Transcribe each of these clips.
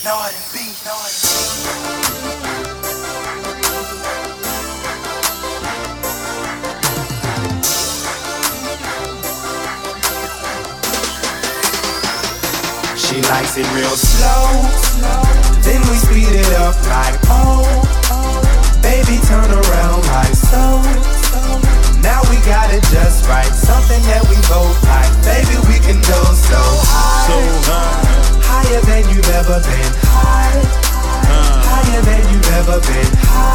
She likes it real slow, then we speed it up like oh, baby turn around like so. Now we got it just right, something that we both like. Baby we can go so high, higher than you've ever been. Higher than you've ever been.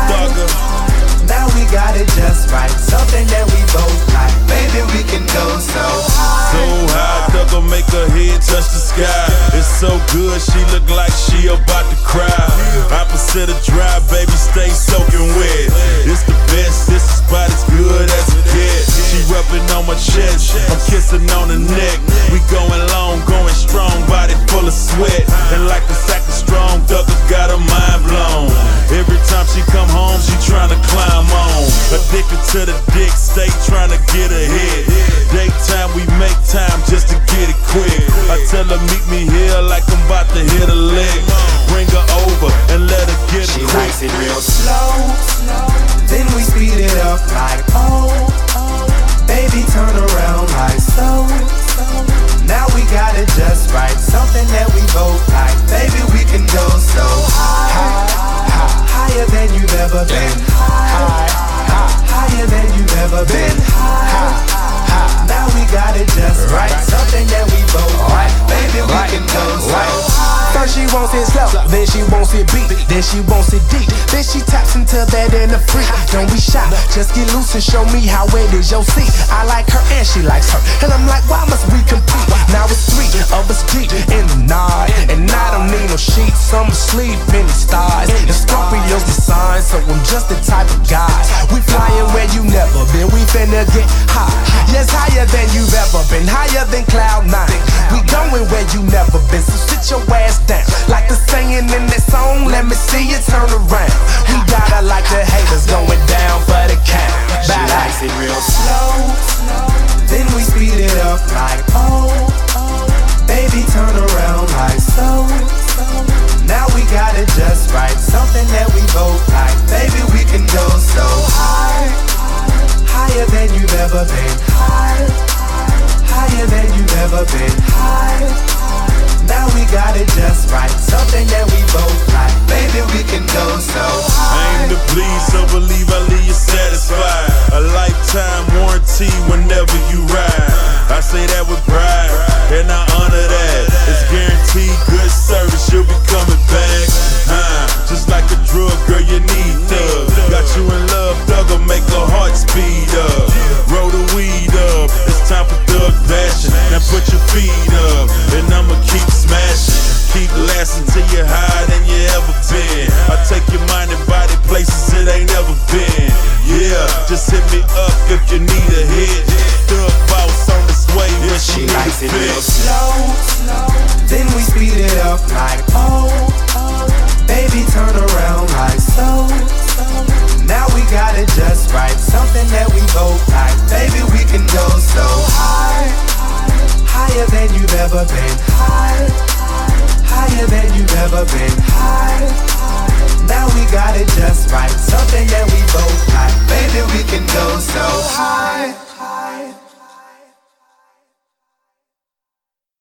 Now we got it just right, something that we both like. Baby we can go so high. So high, thug'll make her head touch the sky. It's so good, she look like she about to cry. Opposite of dry, baby, stay soaking wet. It's the best, this spot is good as it gets. She rubbing on my chest, I'm kissing on the neck. We going long, going strong, body full of sweat. And like a sack of strong, thug'll got her mind blown. Every time she come home, she tryna climb on. Addicted to the dick, stay tryna get ahead. Daytime, we make time just to get it quick. I tell her meet me here like I'm about to hit a leg. Bring her over and let her get it quick. She likes it real slow, then we speed it up like oh, baby turn around like so. Now we got it just right, something that we both like. Baby we can go so high, higher than you've ever been. Higher than you've ever been. Now we got it just right, something that we both like. Baby we can go so high. First she wants it slow, then she wants it beat, then she wants it deep, then she taps into that in the freak. Don't be shy, just get loose and show me how it is your seat. I like her and she likes her, and I'm like, why must we compete? Now it's three of us deep in the night, and I don't need no sheets, I'm asleep in the stars. And Scorpio's the sign, so I'm just the type of guy. We flying where you never been, we finna get high. Yes, higher than you've ever been, higher than Cloud 9. We going where you never been, so sit your ass down. Like the saying in that song, let me see you turn around. We gotta like the haters going down for the count. She likes it real slow, then we speed it up like oh, baby turn around like so. Now we got it just right, something that we both like. Baby we can go so high, higher than you've ever been. Higher than you've ever been. Now we got it just right, something that we both like. Baby we can go so high. Aim to please, so believe I leave you satisfied. A lifetime warranty whenever you ride. I say that with pride, and I honor that. It's guaranteed good service, you'll be coming back. Just like a drug, girl, you need thugs. Got you in love, thug'll make her heart speed up. Roll the weed up, it's time for thug passion. Now put your feet up, and I'ma keep smashing. Keep lasting till you're higher than you ever been. I take your mind and body places it ain't never been. Yeah, just hit me up if you need a hit. Thug boss on this way when she likes it real slow, then we speed it up like oh, baby turn around like so. Now we got it just right, something that we both like. Baby we can go so high, higher than you've ever been. Higher than you've ever been. Now we got it just right, something that we both like. Baby we can go so high.